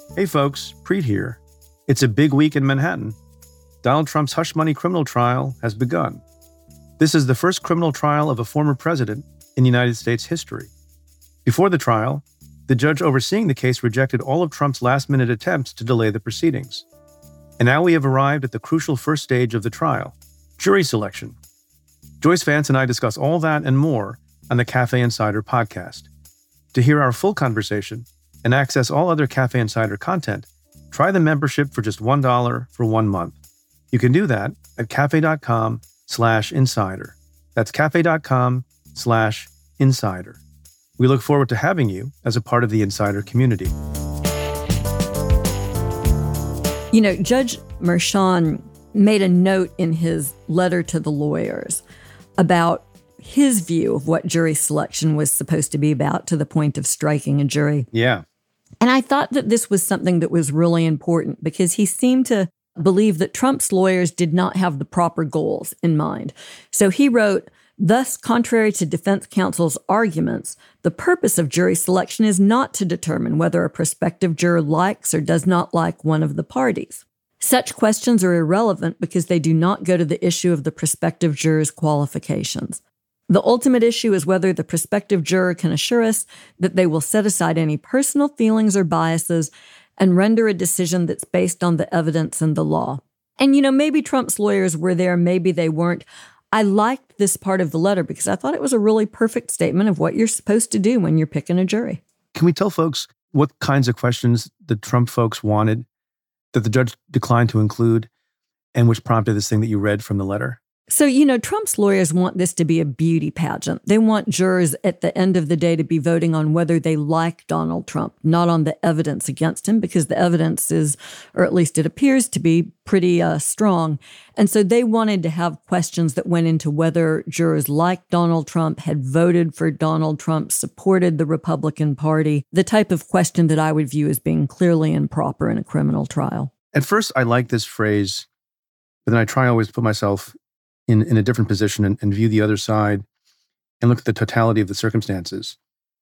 Hey folks, Preet here. It's a big week in Manhattan. Donald Trump's hush money criminal trial has begun. This is the first criminal trial of a former president in United States history. Before the trial, the judge overseeing the case rejected all of Trump's last-minute attempts to delay the proceedings. And now we have arrived at the crucial first stage of the trial, jury selection. Joyce Vance and I discuss all that and more on the Cafe Insider podcast. To hear our full conversation and access all other Cafe Insider content, try the membership for just $1 for 1 month. You can do that at cafe.com/insider. That's cafe.com/insider. We look forward to having you as a part of the Insider community. You know, Judge Merchan made a note in his letter to the lawyers about his view of what jury selection was supposed to be about, to the point of striking a jury. Yeah. And I thought that this was something that was really important because he seemed to believe that Trump's lawyers did not have the proper goals in mind. So he wrote, thus, contrary to defense counsel's arguments, the purpose of jury selection is not to determine whether a prospective juror likes or does not like one of the parties. Such questions are irrelevant because they do not go to the issue of the prospective juror's qualifications. The ultimate issue is whether the prospective juror can assure us that they will set aside any personal feelings or biases and render a decision that's based on the evidence and the law. And, you know, maybe Trump's lawyers were there, maybe they weren't. I liked this part of the letter because I thought it was a really perfect statement of what you're supposed to do when you're picking a jury. Can we tell folks what kinds of questions the Trump folks wanted that the judge declined to include and which prompted this thing that you read from the letter? So, you know, Trump's lawyers want this to be a beauty pageant. They want jurors at the end of the day to be voting on whether they like Donald Trump, not on the evidence against him, because the evidence is, or at least it appears to be, pretty strong. And so they wanted to have questions that went into whether jurors liked Donald Trump, had voted for Donald Trump, supported the Republican Party, the type of question that I would view as being clearly improper in a criminal trial. At first, I like this phrase, but then I try always to put myself in a different position and view the other side and look at the totality of the circumstances.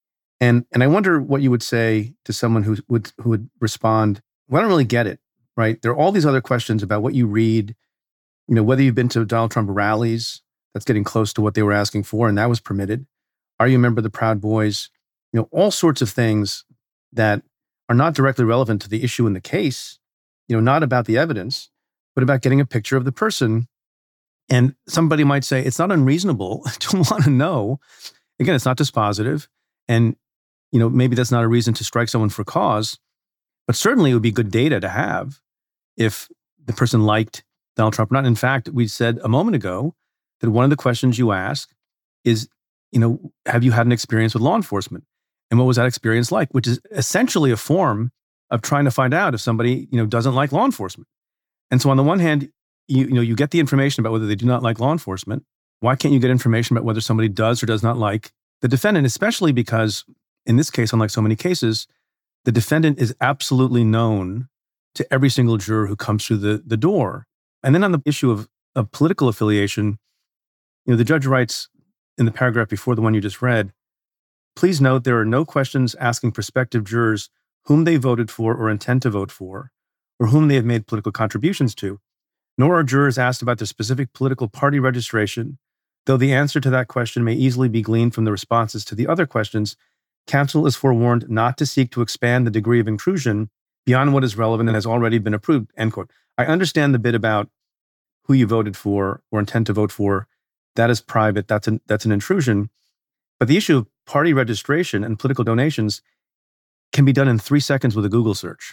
And I wonder what you would say to someone who would respond, well, I don't really get it, right? There are all these other questions about what you read, you know, whether you've been to Donald Trump rallies, that's getting close to what they were asking for, and that was permitted. Are you a member of the Proud Boys? You know, all sorts of things that are not directly relevant to the issue in the case, you know, not about the evidence, but about getting a picture of the person. And somebody might say, it's not unreasonable to want to know. Again, it's not dispositive. And, you know, maybe that's not a reason to strike someone for cause, but certainly it would be good data to have if the person liked Donald Trump or not. In fact, we said a moment ago that one of the questions you ask is, you know, have you had an experience with law enforcement? And what was that experience like? Which is essentially a form of trying to find out if somebody, you know, doesn't like law enforcement. And so on the one hand, you get the information about whether they do not like law enforcement. Why can't you get information about whether somebody does or does not like the defendant? Especially because in this case, unlike so many cases, the defendant is absolutely known to every single juror who comes through the door. And then on the issue of political affiliation, you know, the judge writes in the paragraph before the one you just read, please note there are no questions asking prospective jurors whom they voted for or intend to vote for, or whom they have made political contributions to. Nor are jurors asked about their specific political party registration, though the answer to that question may easily be gleaned from the responses to the other questions. Counsel is forewarned not to seek to expand the degree of intrusion beyond what is relevant and has already been approved, end quote. I understand the bit about who you voted for or intend to vote for. That is private. That's an intrusion. But the issue of party registration and political donations can be done in 3 seconds with a Google search.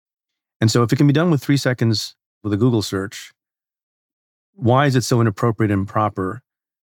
And so if it can be done with 3 seconds with a Google search, why is it so inappropriate and improper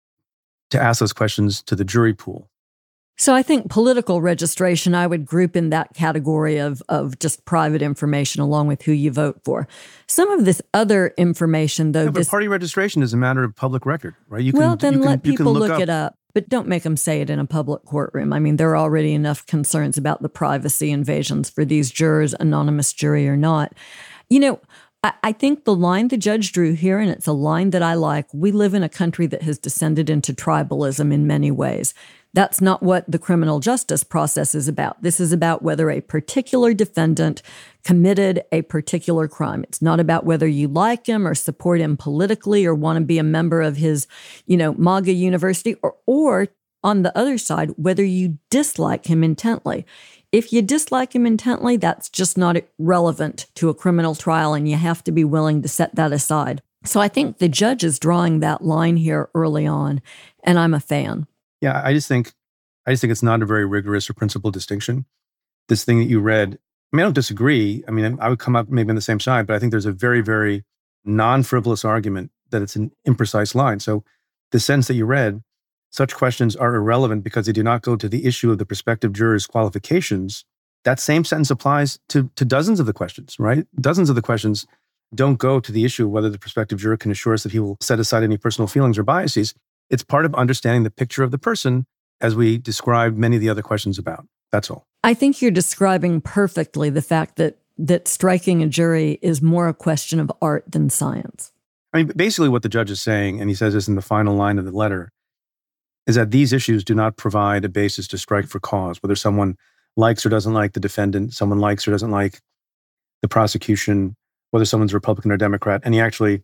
to ask those questions to the jury pool? So I think political registration, I would group in that category of just private information along with who you vote for. Some of this other information, though... Yeah, but party registration is a matter of public record, right? Let people look it up, but don't make them say it in a public courtroom. I mean, there are already enough concerns about the privacy invasions for these jurors, anonymous jury or not. You know, I think the line the judge drew here, and it's a line that I like, we live in a country that has descended into tribalism in many ways. That's not what the criminal justice process is about. This is about whether a particular defendant committed a particular crime. It's not about whether you like him or support him politically or want to be a member of his, MAGA university, or on the other side, whether you dislike him intently. If you dislike him intently, that's just not relevant to a criminal trial, and you have to be willing to set that aside. So I think the judge is drawing that line here early on, and I'm a fan. Yeah, I just think it's not a very rigorous or principled distinction. This thing that you read, I don't disagree. I would come up maybe on the same side, but I think there's a very, very non-frivolous argument that it's an imprecise line. So the sentence that you read, such questions are irrelevant because they do not go to the issue of the prospective juror's qualifications. That same sentence applies to dozens of the questions, right? Dozens of the questions don't go to the issue of whether the prospective juror can assure us that he will set aside any personal feelings or biases. It's part of understanding the picture of the person, as we described many of the other questions about. That's all. I think you're describing perfectly the fact that striking a jury is more a question of art than science. Basically what the judge is saying, and he says this in the final line of the letter, is that these issues do not provide a basis to strike for cause, whether someone likes or doesn't like the defendant, someone likes or doesn't like the prosecution, whether someone's Republican or Democrat. And he actually,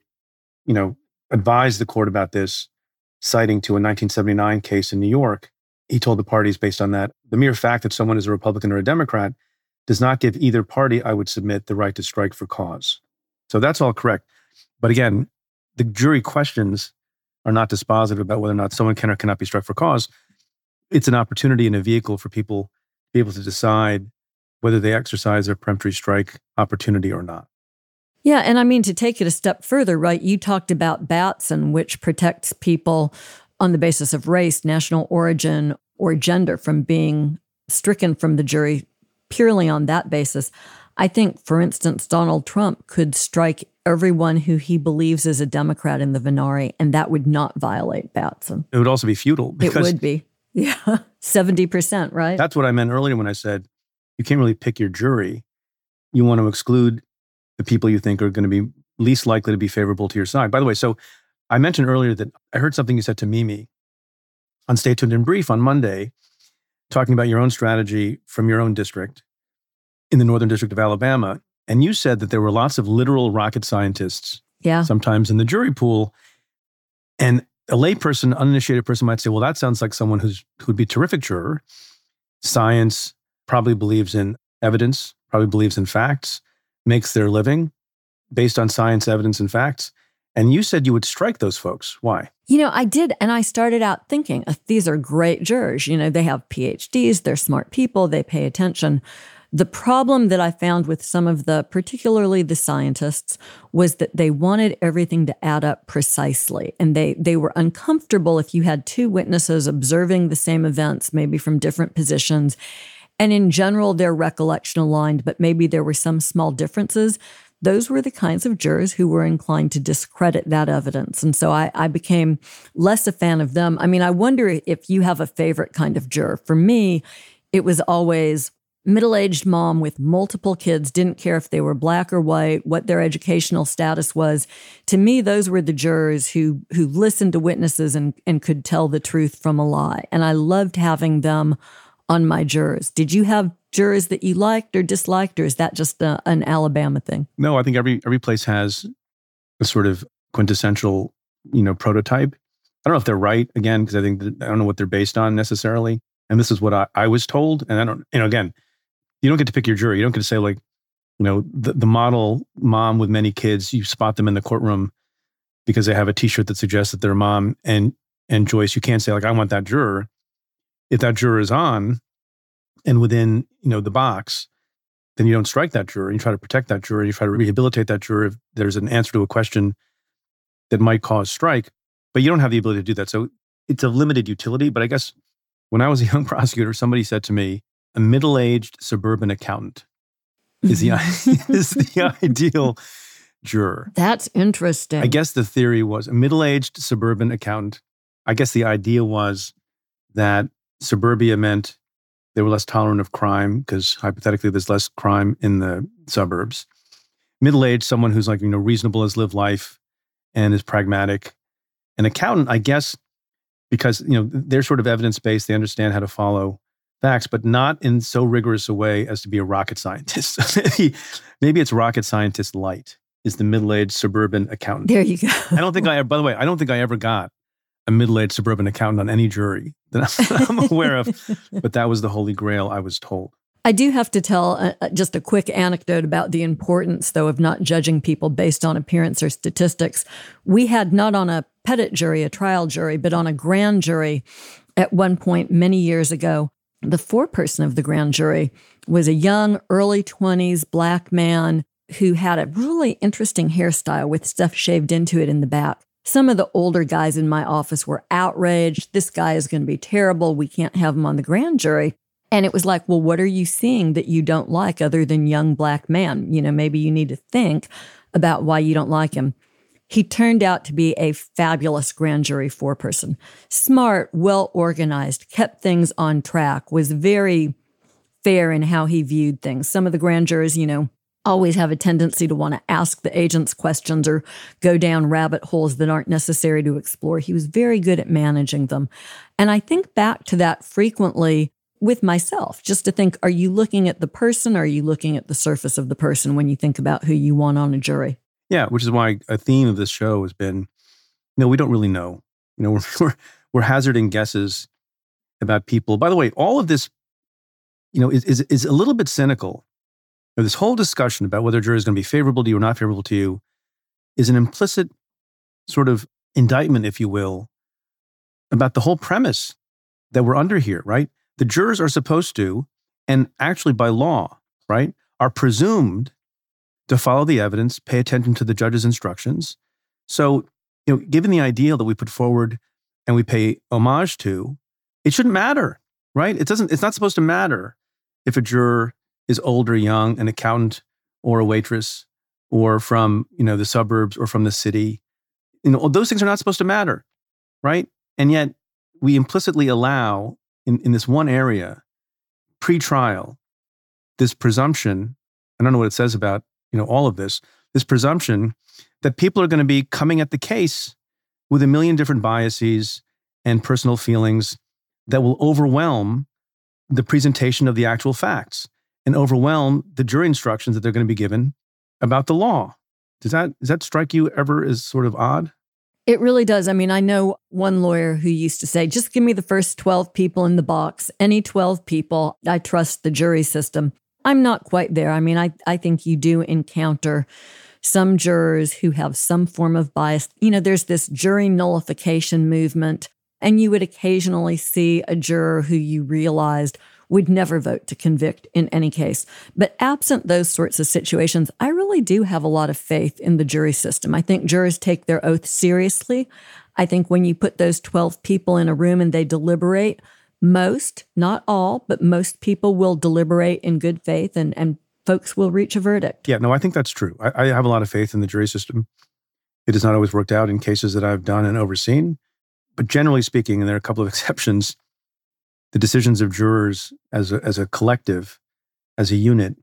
advised the court about this, citing to a 1979 case in New York. He told the parties based on that, the mere fact that someone is a Republican or a Democrat does not give either party, I would submit, the right to strike for cause. So that's all correct. But again, the jury questions are not dispositive about whether or not someone can or cannot be struck for cause. It's an opportunity and a vehicle for people to be able to decide whether they exercise their peremptory strike opportunity or not. Yeah, and to take it a step further, right, you talked about Batson, which protects people on the basis of race, national origin, or gender from being stricken from the jury purely on that basis. I think, for instance, Donald Trump could strike everyone who he believes is a Democrat in the Venari, and that would not violate Batson. It would also be futile. It would be. Yeah, 70%, right? That's what I meant earlier when I said you can't really pick your jury. You want to exclude the people you think are going to be least likely to be favorable to your side. By the way, so I mentioned earlier that I heard something you said to Mimi on Stay Tuned in Brief on Monday, talking about your own strategy from your own district in the Northern District of Alabama. And you said that there were lots of literal rocket scientists, sometimes in the jury pool. And a layperson, uninitiated person might say, well, that sounds like someone who'd be a terrific juror. Science, probably believes in evidence, probably believes in facts, makes their living based on science, evidence, and facts. And you said you would strike those folks. Why? I did. And I started out thinking, these are great jurors. They have PhDs, they're smart people, they pay attention. The problem that I found with some of particularly the scientists, was that they wanted everything to add up precisely. And they were uncomfortable if you had two witnesses observing the same events, maybe from different positions. And in general, their recollection aligned, but maybe there were some small differences. Those were the kinds of jurors who were inclined to discredit that evidence. And so I became less a fan of them. I wonder if you have a favorite kind of juror. For me, it was always middle-aged mom with multiple kids, didn't care if they were black or white, what their educational status was. To me, those were the jurors who listened to witnesses and could tell the truth from a lie. And I loved having them on my jurors. Did you have jurors that you liked or disliked, or is that just an Alabama thing? No, I think every place has a sort of quintessential, prototype. I don't know if they're right, again, because I don't know what they're based on necessarily. And this is what I was told. And I don't, again, you don't get to pick your jury. You don't get to say the model mom with many kids, you spot them in the courtroom because they have a t-shirt that suggests that they're mom and Joyce. You can't say I want that juror. If that juror is on and within, the box, then you don't strike that juror. You try to protect that juror. You try to rehabilitate that juror if there's an answer to a question that might cause strike, but you don't have the ability to do that. So it's of limited utility. But I guess when I was a young prosecutor, somebody said to me, a middle-aged suburban accountant is the ideal juror. That's interesting. I guess the theory was a middle-aged suburban accountant. I guess the idea was that suburbia meant they were less tolerant of crime because hypothetically there's less crime in the suburbs. Middle-aged, someone who's reasonable, has lived life and is pragmatic. An accountant, I guess, because, they're sort of evidence-based. They understand how to follow facts, but not in so rigorous a way as to be a rocket scientist. Maybe it's rocket scientist light is the middle-aged suburban accountant. There you go. By the way, I don't think I ever got a middle-aged suburban accountant on any jury that I'm aware of, but that was the holy grail, I was told. I do have to tell just a quick anecdote about the importance, though, of not judging people based on appearance or statistics. We had not on a petit jury, a trial jury, but on a grand jury at one point many years ago. The foreperson of the grand jury was a young, early 20s Black man who had a really interesting hairstyle with stuff shaved into it in the back. Some of the older guys in my office were outraged. This guy is going to be terrible. We can't have him on the grand jury. And it was like, well, what are you seeing that you don't like other than young Black man? Maybe you need to think about why you don't like him. He turned out to be a fabulous grand jury foreperson. Smart, well-organized, kept things on track, was very fair in how he viewed things. Some of the grand jurors, always have a tendency to want to ask the agents questions or go down rabbit holes that aren't necessary to explore. He was very good at managing them. And I think back to that frequently with myself, just to think, are you looking at the person or are you looking at the surface of the person when you think about who you want on a jury? Yeah, which is why a theme of this show has been, we don't really know. We're hazarding guesses about people. By the way, all of this, is a little bit cynical. This whole discussion about whether a jury is going to be favorable to you or not favorable to you is an implicit sort of indictment, if you will, about the whole premise that we're under here, right? The jurors are supposed to, and actually by law, right, are presumed to follow the evidence, pay attention to the judge's instructions. So, given the ideal that we put forward and we pay homage to, it shouldn't matter, right? It's not supposed to matter if a juror is old or young, an accountant or a waitress, or from, the suburbs or from the city. Those things are not supposed to matter, right? And yet we implicitly allow in this one area, pre-trial, this presumption, I don't know what it says about, all of this presumption that people are going to be coming at the case with a million different biases and personal feelings that will overwhelm the presentation of the actual facts and overwhelm the jury instructions that they're going to be given about the law. Does that strike you ever as sort of odd? It really does. I mean, I know one lawyer who used to say, just give me the first 12 people in the box, any 12 people, I trust the jury system. I'm not quite there. I mean, I think you do encounter some jurors who have some form of bias. There's this jury nullification movement, and you would occasionally see a juror who you realized would never vote to convict in any case. But absent those sorts of situations, I really do have a lot of faith in the jury system. I think jurors take their oath seriously. I think when you put those 12 people in a room and they deliberate, most, not all, but most people will deliberate in good faith and folks will reach a verdict. Yeah, no, I think that's true. I have a lot of faith in the jury system. It has not always worked out in cases that I've done and overseen. But generally speaking, and there are a couple of exceptions, the decisions of jurors as a collective, as a unit,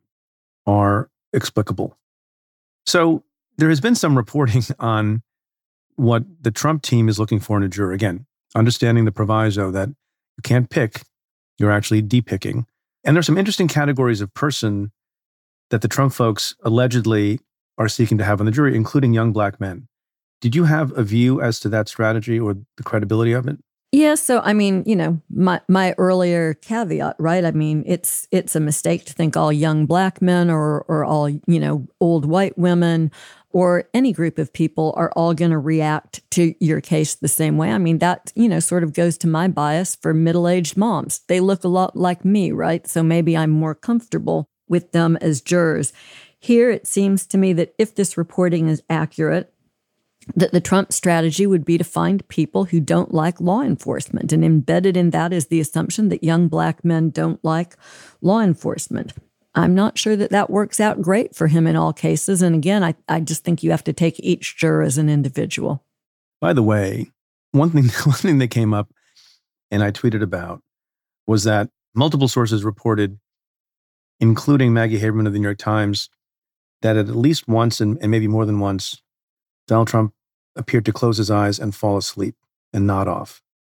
are explicable. So there has been some reporting on what the Trump team is looking for in a juror. Again, understanding the proviso that you can't pick, you're actually de-picking. And there's some interesting categories of person that the Trump folks allegedly are seeking to have on the jury, including young Black men. Did you have a view as to that strategy or the credibility of it? Yeah, so I mean, my earlier caveat, right? I mean, it's a mistake to think all young Black men or all, old white women or any group of people are all going to react to your case the same way. I mean, that, sort of goes to my bias for middle-aged moms. They look a lot like me, right? So maybe I'm more comfortable with them as jurors. Here, it seems to me that if this reporting is accurate, that the Trump strategy would be to find people who don't like law enforcement. And embedded in that is the assumption that young Black men don't like law enforcement. I'm not sure that that works out great for him in all cases. And again, I just think you have to take each juror as an individual. By the way, one thing that came up and I tweeted about was that multiple sources reported, including Maggie Haberman of the New York Times, that at least once and maybe more than once, Donald Trump appeared to close his eyes and fall asleep and nod off.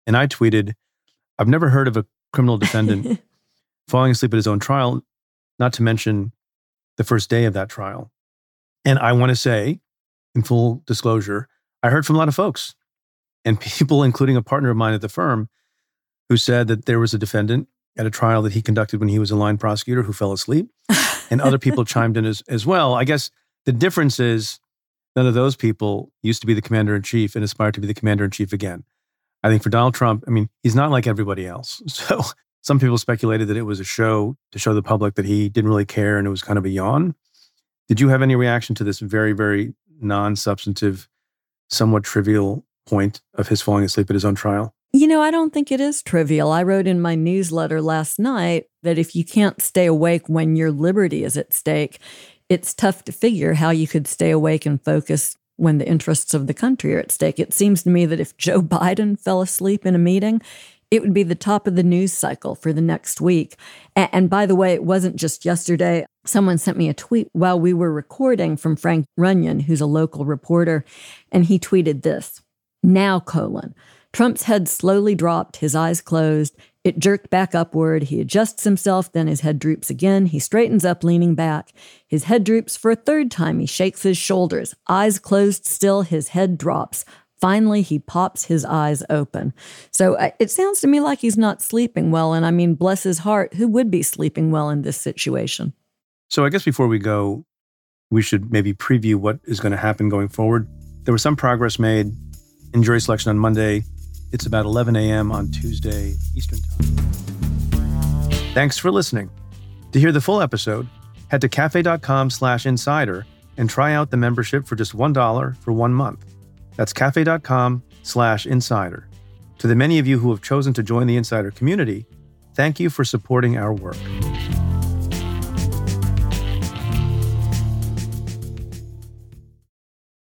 And I tweeted, I've never heard of a criminal defendant falling asleep at his own trial, not to mention the first day of that trial. And I want to say, in full disclosure, I heard from a lot of folks and people, including a partner of mine at the firm, who said that there was a defendant at a trial that he conducted when he was a line prosecutor who fell asleep. And other people chimed in as well. I guess the difference is none of those people used to be the commander-in-chief and aspired to be the commander-in-chief again. I think for Donald Trump, I mean, he's not like everybody else. So some people speculated that it was a show to show the public that he didn't really care and it was kind of a yawn. Did you have any reaction to this very, very non-substantive, somewhat trivial point of his falling asleep at his own trial? I don't think it is trivial. I wrote in my newsletter last night that if you can't stay awake when your liberty is at stake, it's tough to figure how you could stay awake and focus when the interests of the country are at stake. It seems to me that if Joe Biden fell asleep in a meeting, it would be the top of the news cycle for the next week. And by the way, it wasn't just yesterday. Someone sent me a tweet while we were recording from Frank Runyon, who's a local reporter, and he tweeted this, "Now, Trump's head slowly dropped, his eyes closed. It jerked back upward. He adjusts himself, then his head droops again. He straightens up, leaning back. His head droops for a third time. He shakes his shoulders. Eyes closed still, his head drops. Finally, he pops his eyes open." So it sounds to me like he's not sleeping well. And I mean, bless his heart, who would be sleeping well in this situation? So I guess before we go, we should maybe preview what is going to happen going forward. There was some progress made in jury selection on Monday. It's about 11 a.m. on Tuesday, Eastern Time. Thanks for listening. To hear the full episode, head to cafe.com/insider and try out the membership for just $1 for 1 month. That's cafe.com/insider. To the many of you who have chosen to join the Insider community, thank you for supporting our work.